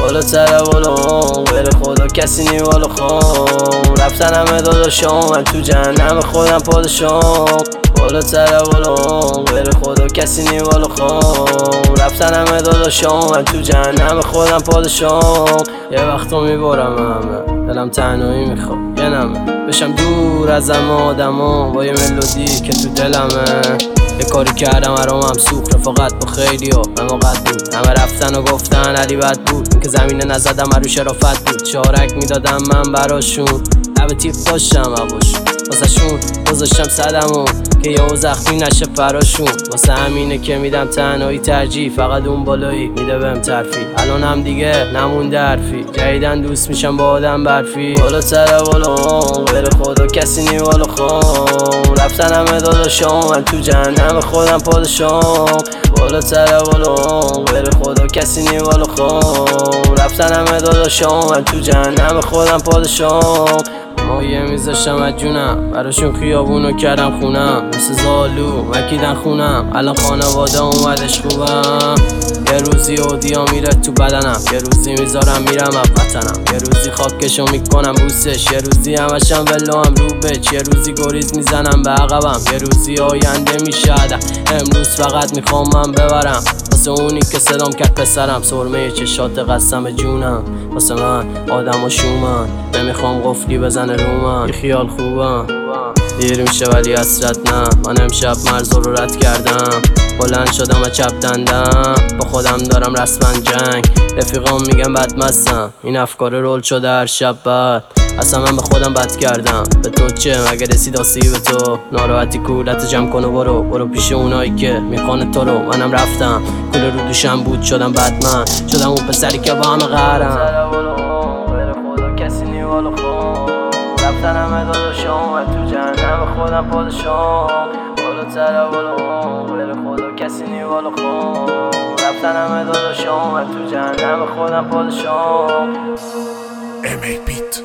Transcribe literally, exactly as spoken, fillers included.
بالا تره بالام غیر خدا کسی نی بالا خام رفتن همه داداشام من تو جهنم خودم پادشام بالا تره بالام غیر خدا کسی نی بالا خام رفتن همه داداشام من تو جهنم خودم پادشام یه وقتا میبارم همه دلم تنهایی میخواد یه نمه بشم دور از همه آدما با یه ملودی که تو دلمه یه کاری کردم ارامم سوخ رفاقت با خیلی ها حماقت بود همه رفتن و گفتن علی بد بود این که زمینه نزدم رو شرافت بود چارک میدادم من براشون لب تیپ داشتم عباشون واسه شون گذاشتم صدمو که یهو زخمی نشه فراشون واسه همینه که میدم تنهایی ترجیح فقط اون بالایی میده بهم ترفی الان هم دیگه نمونده حرفی جدیدن دوست میشم با آدم برفی بالا تره بالام غیر خدا کسی نی بالا خام رفتن همه داداشام من تو جهنم خودم پادشام بالا تره بالام غیر خدا کسی نی بالا خام رفتن همه داداشام من تو جهنم خودم پادشام مایه میذاشتم از جونم براشون خیابونو کردم خونم مثل زالو مکیدن خونم الان خانواده اومدش خوبم یه روزی اودیا میره تو بدنم یه روزی میذارم میرم از وطنم یه روزی خاکشو میکنم بوسش یه روزی همشم ولو هم رو بچ یه روزی گریز میزنم به عقبم یه روزی آینده میشه عدم امروز فقط میخوام من ببرم واسه اونی که صدام کرد پسرم سرمه چشات قسم جونم واسه من آدم و شومن نمیخوام قفلی بزنه رو من یه خیال خوبم دیر میشه ولی حسرت نه من امشب مرزا رو رد کردم بلند شدم و چپ دندم با خودم دارم رسما جنگ رفیقام میگن بدمستم این افکار رول شده هر شب بعد اصلا من به خودم بد کردم به تو چه مگه رسید آسیب به تو ناراحتی کولت جمع کن و برو برو پیش اونایی که میخوان تو رو منم رفتم کل رو دوشم بود شدم بدمن شدم اون پسری که با همه قهرم غیر خدا کسی نی بالا خام رفتن همه داداشام من تو جهنم خودم پادشام بالا تره بالام غیر خدا کسی نی بالا خام رفتن همه داداشام من تو جهنم خودم پادشام ام ای بیت